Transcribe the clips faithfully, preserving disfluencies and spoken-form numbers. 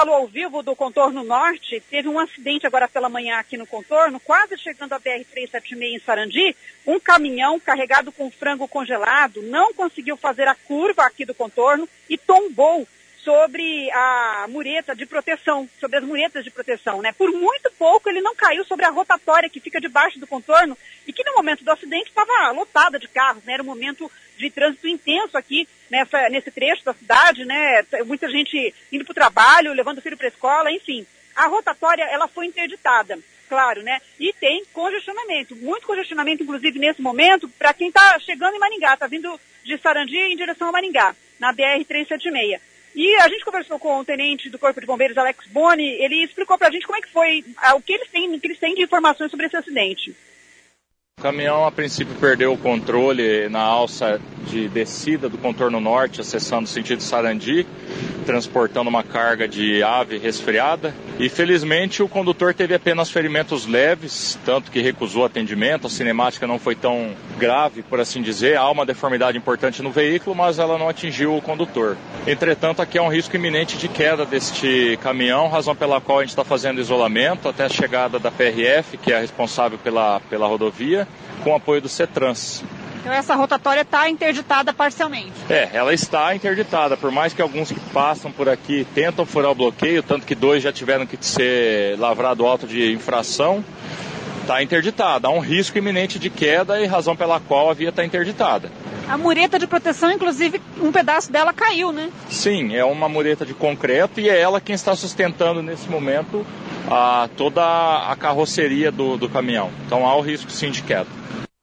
falo ao vivo do contorno norte. Teve um acidente agora pela manhã aqui no contorno, quase chegando à B R trezentos e setenta e seis em Sarandi. Um caminhão carregado com frango congelado não conseguiu fazer a curva aqui do contorno e tombou sobre a mureta de proteção, sobre as muretas de proteção, né? Por muito pouco ele não caiu sobre a rotatória que fica debaixo do contorno e que no momento do acidente estava lotada de carros, né? Era um momento de trânsito intenso aqui nessa, nesse trecho da cidade, né? Muita gente indo para o trabalho, levando o filho para a escola, enfim. A rotatória, ela foi interditada, claro, né? E tem congestionamento, muito congestionamento, inclusive nesse momento, para quem está chegando em Maringá, está vindo de Sarandi em direção a Maringá, na B R trezentos e setenta e seis. E a gente conversou com o tenente do Corpo de Bombeiros, Alex Boni, ele explicou pra gente como é que foi, o que eles têm, o que eles têm de informações sobre esse acidente. O caminhão, a princípio, perdeu o controle na alça de descida do contorno norte, acessando o sentido Sarandi, transportando uma carga de ave resfriada. E, felizmente, o condutor teve apenas ferimentos leves, tanto que recusou atendimento. A cinemática não foi tão grave, por assim dizer. Há uma deformidade importante no veículo, mas ela não atingiu o condutor. Entretanto, aqui há um risco iminente de queda deste caminhão, razão pela qual a gente está fazendo isolamento até a chegada da P R F, que é a responsável pela, pela rodovia, com o apoio do CETRANS. Então essa rotatória está interditada parcialmente? É, ela está interditada, por mais que alguns que passam por aqui tentam furar o bloqueio, tanto que dois já tiveram que ser lavrado auto de infração, está interditada. Há um risco iminente de queda e razão pela qual a via está interditada. A mureta de proteção, inclusive, um pedaço dela caiu, né? Sim, é uma mureta de concreto e é ela quem está sustentando nesse momento a, toda a carroceria do, do caminhão. Então há o risco sim de queda.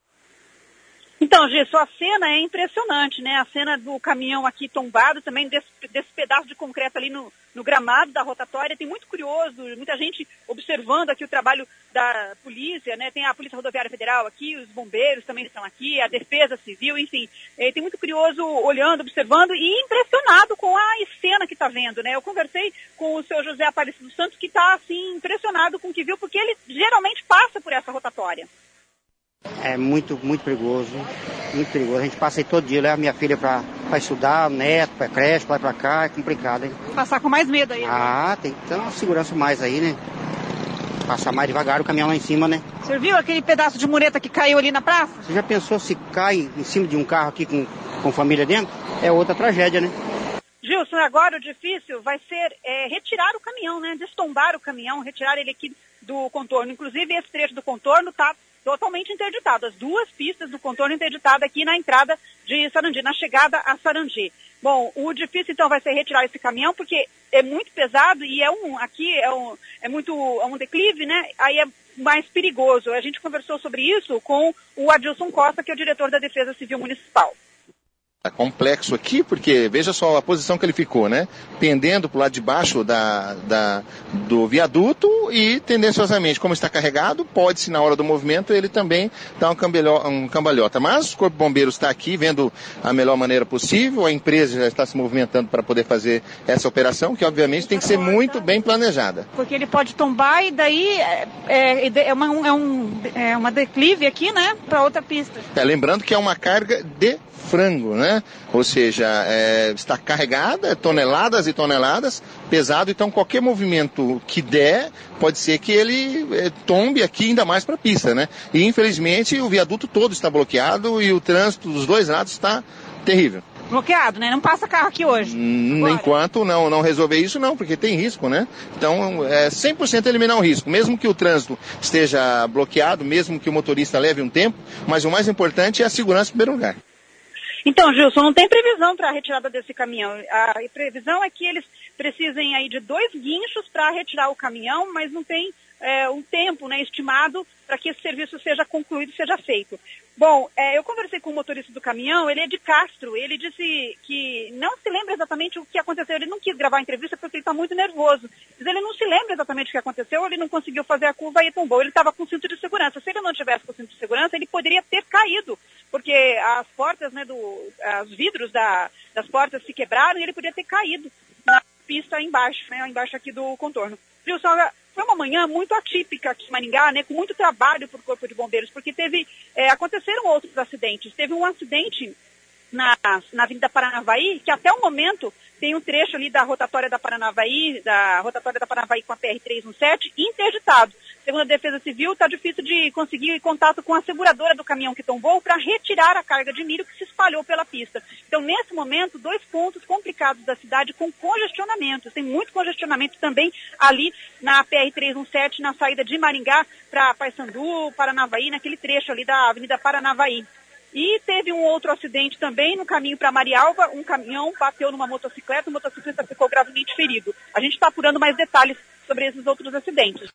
Então, Gisso, a cena é impressionante, né? A cena do caminhão aqui tombado, também desse, desse pedaço de concreto ali no, no gramado da rotatória. Tem muito curioso, muita gente observando aqui o trabalho da polícia, né? Tem a Polícia Rodoviária Federal aqui, os bombeiros também estão aqui, a Defesa Civil, enfim. É, tem muito curioso olhando, observando e impressionado com a cena que está vendo, né? Eu conversei com o seu José Aparecido dos Santos, que está, assim, impressionado com o que viu, porque ele geralmente passa por essa rotatória. É muito, muito perigoso, muito perigoso. A gente passa aí todo dia, leva minha filha para estudar, o neto, para creche, para lá para cá, é complicado, hein? Passar com mais medo aí. Ah, tem que ter uma segurança mais aí, né? Passar mais devagar o caminhão lá em cima, né? Você viu aquele pedaço de mureta que caiu ali na praça? Você já pensou se cai em cima de um carro aqui com, com família dentro? É outra tragédia, né? Gilson, agora o difícil vai ser é, retirar o caminhão, né? Destombar o caminhão, retirar ele aqui do contorno. Inclusive, esse trecho do contorno está totalmente interditado. As duas pistas do contorno interditadas aqui na entrada de Sarandi, na chegada a Sarandi. Bom, o difícil então vai ser retirar esse caminhão, porque é muito pesado e é um, aqui é um, é muito, é um declive, né? Aí é mais perigoso. A gente conversou sobre isso com o Adilson Costa, que é o diretor da Defesa Civil Municipal. É complexo aqui, porque veja só a posição que ele ficou, né? Pendendo para o lado de baixo da, da, do viaduto e tendenciosamente, como está carregado, pode-se na hora do movimento ele também dar um, cambelho, um cambalhota. Mas o Corpo de Bombeiros está aqui vendo a melhor maneira possível, a empresa já está se movimentando para poder fazer essa operação, que obviamente tem que ser muito bem planejada. Porque ele pode tombar e daí é, é, é, uma, é, um, é uma declive aqui, né? Para outra pista. É, lembrando que é uma carga de frango, né? Ou seja, é, está carregada, toneladas e toneladas, pesado, então qualquer movimento que der, pode ser que ele é, tombe aqui ainda mais para a pista, né? E infelizmente o viaduto todo está bloqueado e o trânsito dos dois lados está terrível. Bloqueado, né? Não passa carro aqui hoje. Hum, enquanto não, não resolver isso, não, porque tem risco, né? Então, é cem por cento eliminar o risco. Mesmo que o trânsito esteja bloqueado, mesmo que o motorista leve um tempo, mas o mais importante é a segurança em primeiro lugar. Então, Gilson, não tem previsão para a retirada desse caminhão. A previsão é que eles precisem aí de dois guinchos para retirar o caminhão, mas não tem é, um tempo, né, estimado para que esse serviço seja concluído e seja feito. Bom, é, eu conversei com o motorista do caminhão, ele é de Castro, ele disse que não se lembra exatamente o que aconteceu, ele não quis gravar a entrevista porque ele está muito nervoso, mas ele não se lembra exatamente o que aconteceu, ele não conseguiu fazer a curva e tombou, ele estava com cinto de segurança. Se ele não tivesse com cinto de segurança, ele poderia ter caído, porque as portas, né, do, os vidros da, das portas se quebraram e ele poderia ter caído na pista embaixo, né, embaixo aqui do contorno. Wilson, foi uma manhã muito atípica aqui em Maringá, né, com muito trabalho para o Corpo de Bombeiros, porque teve, é, aconteceram outros acidentes. Teve um acidente na, na Avenida Paranavaí, que até o momento tem um trecho ali da rotatória da Paranavaí, da rotatória da Paranavaí com a P R trezentos e dezessete, interditado. Segundo a Defesa Civil, está difícil de conseguir contato com a seguradora do caminhão que tombou para retirar a carga de milho que se espalhou pela pista. Então, nesse momento, dois pontos complicados da cidade com congestionamento. Tem muito congestionamento também ali na P R trezentos e dezessete, na saída de Maringá para Paissandu, Paranavaí, naquele trecho ali da Avenida Paranavaí. E teve um outro acidente também no caminho para Marialva, um caminhão bateu numa motocicleta, o motociclista ficou gravemente ferido. A gente está apurando mais detalhes sobre esses outros acidentes.